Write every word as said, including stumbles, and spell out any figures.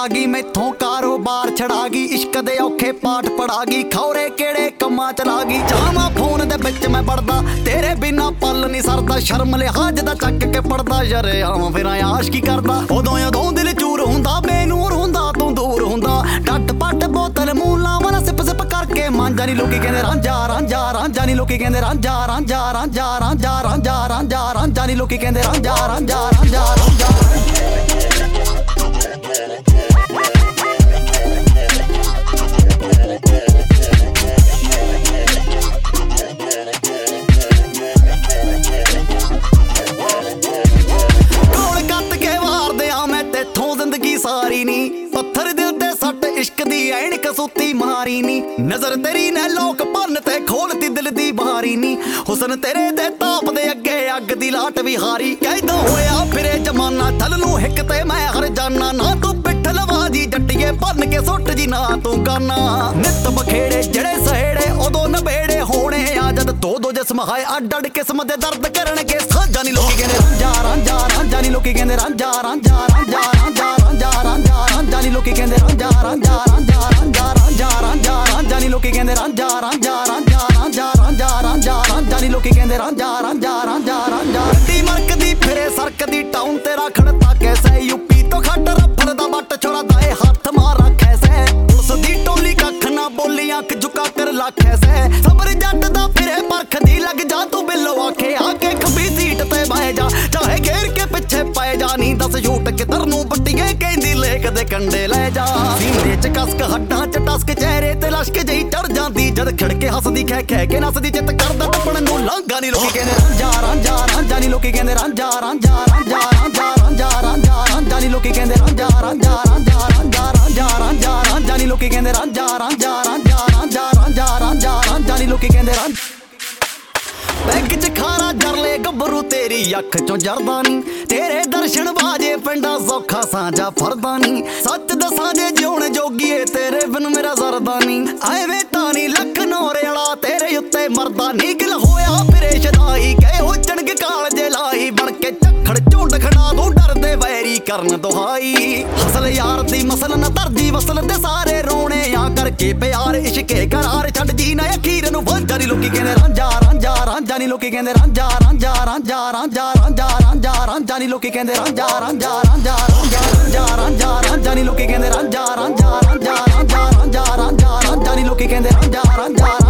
छड़ा गई मैथों कारोबार छड़ा गई इश्क दे औखे पाठ पढ़ा गई खौरे केड़े कम्मा चला गई जावा फोन दे विच मैं पढ़दा तेरे बिना पल नहीं सरदा शर्म लिहाज दा चक के पढ़दा यरे आवां फिर आशिकी करदा उदों उदों दिल चूर हुंदा बेनूर हुंदा तू दूर हुंदा टट पट बोतल मूंह लावां सिप सिप करके मांजा नी लोकी कहंदे रांझा रांझा रांझा नी लोकी कहंदे रांझा रांझा रांझा रांझा रांझा रांझा रांझा नी लोकी कहंदे रांझा रांझा रांझा रांझा सारी नी पत्थर दिल ते सट इश्क दी ऐनक सुती मारी नी नजर तेरी ने लोक भन ते खोलती दिल दी बारी नी हुसन तेरे दे ताप दे अगे अग दी लाट भी हारी कैदा होया फिरे जमाना थल नू हिक ते मैं हर जाना ना तू पिठ लवाजी जट्टिए भन के सुट जी ना तू गाना नित बखेड़े जड़े सहेड़े उदों नबेड़े होने आ जद दो दो जिस्म हाय अड अड किस्म दे दर्द करनगे सांझा नी लोकी कहंदे रांझा रांझा रांझा नी लोकी कहंदे रांझा रांझा रांझा रांझा रांझा रांझा रांझा नी लोकी कहंदे रांझा रांझा रांझा रांझा रांझा रांझा रांझा नी लोकी कहंदे रांझा रांझा रांझा रांझा रांझा रांझा रांझा नी लोकी कहंदे रांझा रांझा रांझा रांझा दी मरकदी फिरे सरकदी टाउन तेरा खड़ता कैसे यूपी तो खट रफल दा बट छोड़ा दाए हाथ मारा कैसे पुलिस दी टोली कख ना बोली अख झुका कर लख ऐसे सबर जट दा फिरे परख दी लग जा तू बिल्लो आखे आके खबी सीट ते बह जा चाहे घेर के पिछे पै जा नी दस झूठ किधर नू बट्टिए कहंदी लेक दे कंडे ले जा सीने च कसक हड्डां च टसक चेहरे ते लश्क जही चढ़ जांदी जद खड़के हसदी खै खै के नसदी चित करदा टपण नू लांघा नी लोकी कहंदे रांझा रांझा रांझा नी लोकी कहंदे रांझा रांझा रांझा रांझा रांझा रांझा रांझा नी लोकी कहंदे रांझा रांझा रांझा रांझा रांझा रांझा रांझा नी लोकी कहंदे रांझा रांझा रांझा रांझा रांझा रांझा रांझा नी लोकी कहंदे रांझा बैग च खारा जरले गब्बरू तेरी अख चों जरदा नी तेरे दर्शन बाजे पिंडा सौखा साझा फरदा नी सच दसां जे जिउण जोगीए तेरे बिन मेरा जरदा नी आए वे तानी लख नौरे वाला तेरे उत्ते मरदा नी गिल होया फिरे शदाई गए हुजणगे काल जे लाई बन के झखड़ झुंड खड़ा तू डरदे वैरी करन दुहाई हसल यार दी मसल न तरदी वसल दे सारे रोने आ करके प्यार इश्के करार छड़ जी ना अखीर नु वांझा नी लोकी कहंदे रांझा रांझा रांझा नी लोकी कहंदे रांझा रांझा रांझा रांझा रांझा रांझा रांझा नी लोकी कहंदे रांझा रांझा रांझा रांझा रांझा रांझा रांझा नी लोकी कहंदे रांझा रांझा रांझा रांझा रांझा रांझा रांझा नी लोकी कहंदे रांझा रांझा